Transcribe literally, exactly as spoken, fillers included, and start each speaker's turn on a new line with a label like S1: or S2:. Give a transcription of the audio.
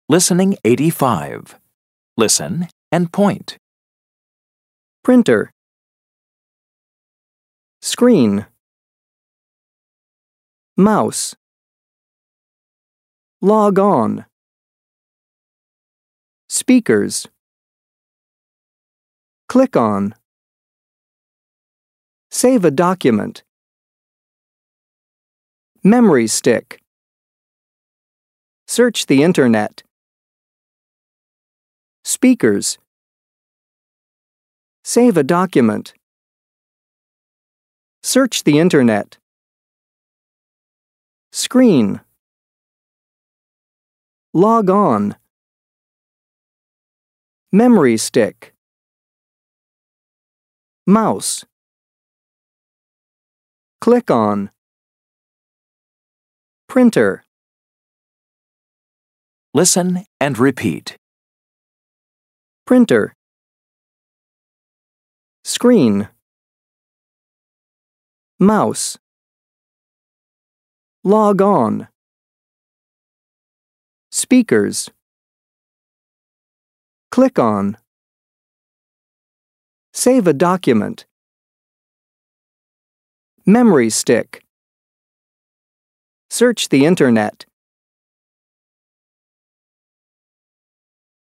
S1: Listening eighty-five. Listen and point.
S2: Printer. Screen. Mouse. Log on. Speakers. Click on. Save a document. Memory stick. Search the Internet. Speakers. Save a document. Search the Internet. Screen. Log on. Memory stick. Mouse. Click on. Printer.
S1: Listen and repeat.
S2: Printer. Screen. Mouse. Log on. Speakers. Click on. Save a document. Memory stick. Search the Internet.